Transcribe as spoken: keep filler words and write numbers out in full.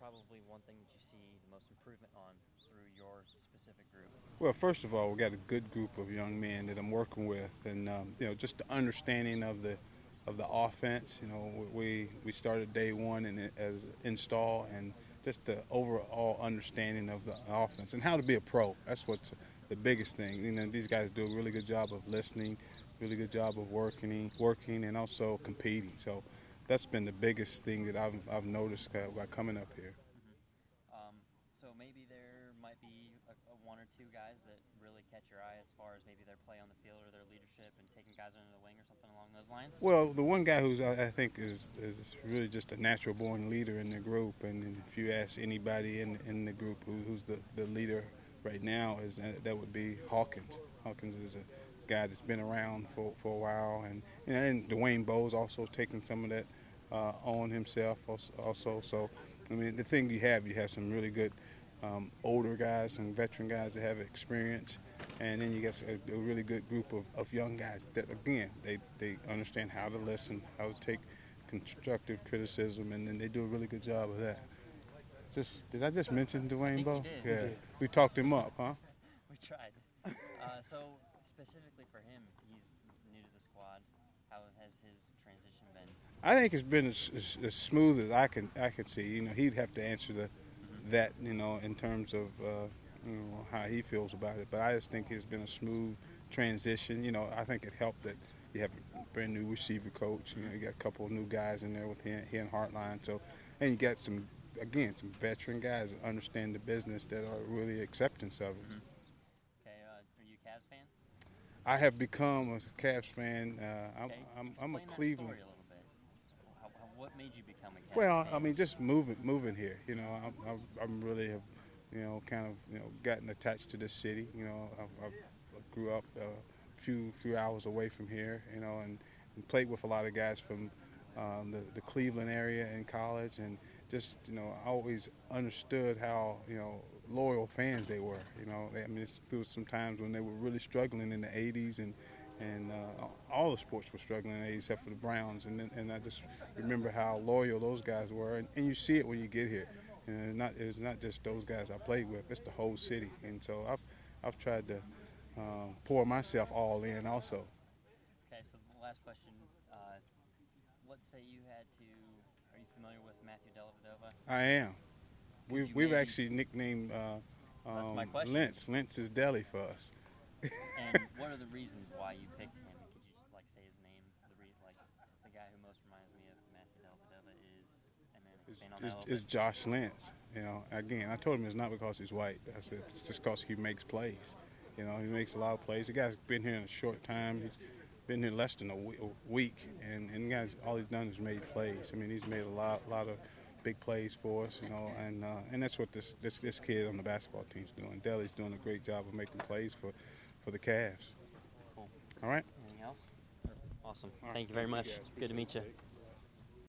probably one thing that you see the most improvement on through your specific group? Well, first of all, we got a good group of young men that I'm working with, and um, you know, just the understanding of the of the offense. You know, we we started day one and as install, and just the overall understanding of the offense and how to be a pro. That's what's the biggest thing. You know, these guys do a really good job of listening, really good job of working, working, and also competing. So that's been the biggest thing that I've I've noticed uh, by coming up here. Mm-hmm. Um, so maybe there might be a, a one or two guys that really catch your eye as far as maybe their play on the field or their leadership and taking guys under the wing or something along those lines. Well, the one guy who's I think is is really just a natural born leader in the group, and if you ask anybody in in the group who, who's the, the leader right now, is that, that would be Hawkins. Hawkins is a guy that's been around for, for a while, and and Dwayne Bowe's also taking some of that uh, on himself also. So, I mean, the thing you have, you have some really good um, older guys, some veteran guys that have experience, and then you get a, a really good group of, of young guys that, again, they, they understand how to listen, how to take constructive criticism, and then they do a really good job of that. Just did I just mention I Dwayne think you Bowe? did. Yeah, we talked him up, huh? We tried. Uh, so specifically for him, he's new to the squad. How has his transition been? I think it's been as, as, as smooth as I can I can see. You know, he'd have to answer the Mm-hmm. that you know in terms of uh, you know how he feels about it. But I just think it's been a smooth transition. You know, I think it helped that you have a brand new receiver coach. You know, you got a couple of new guys in there with him, he and Hartline. So, and you got some again some veteran guys that understand the business that are really acceptance of it. Mm-hmm. Okay, uh, are you a Cavs fan? I have become a Cavs fan. Uh, I'm, Okay, I'm, I'm a explain that Cleveland. story a little bit. How, how, what made you become a Cavs Well, I fan? mean, just moving, moving here. You know, I'm, I'm, I'm really have, you know, kind of, you know, gotten attached to this city. You know, I, I grew up a few, few hours away from here. You know, and, and played with a lot of guys from um, the, the Cleveland area in college, and just, you know, I always understood how, you know, loyal fans they were. You know, I mean, it's, there was some times when they were really struggling in the eighties, and and uh, all the sports were struggling in the eighties except for the Browns, and and I just remember how loyal those guys were, and, and you see it when you get here. You know, it's not it's not just those guys I played with; it's the whole city, and so I've I've tried to um, pour myself all in also. Okay, so the last question. Uh, let's say you had to. Are you familiar with Matthew Dellavedova? I am. Could We've you we've maybe? actually nicknamed uh, That's my um, question. Lentz. Lentz is deli for us. And what are the reasons why you picked him? And could you like say his name? The re- like the guy who most reminds me of Matthew Dellavedova is, and then It's, expand on that a it's, little it's bit. Josh Lentz. You know, again, I told him it's not because he's white. I said it's just because he makes plays. You know, he makes a lot of plays. The guy's been here in a short time. He's been here less than a week, and and the guys, all he's done is made plays. I mean, he's made a lot, lot of big plays for us. You know, and uh, and that's what this, this this kid on the basketball team's doing. Deli's doing a great job of making plays for for the Cavs. Cool. All right. Anything else? Awesome. All right. Thank you very Thank you much. guys. Good to meet Appreciate you. it.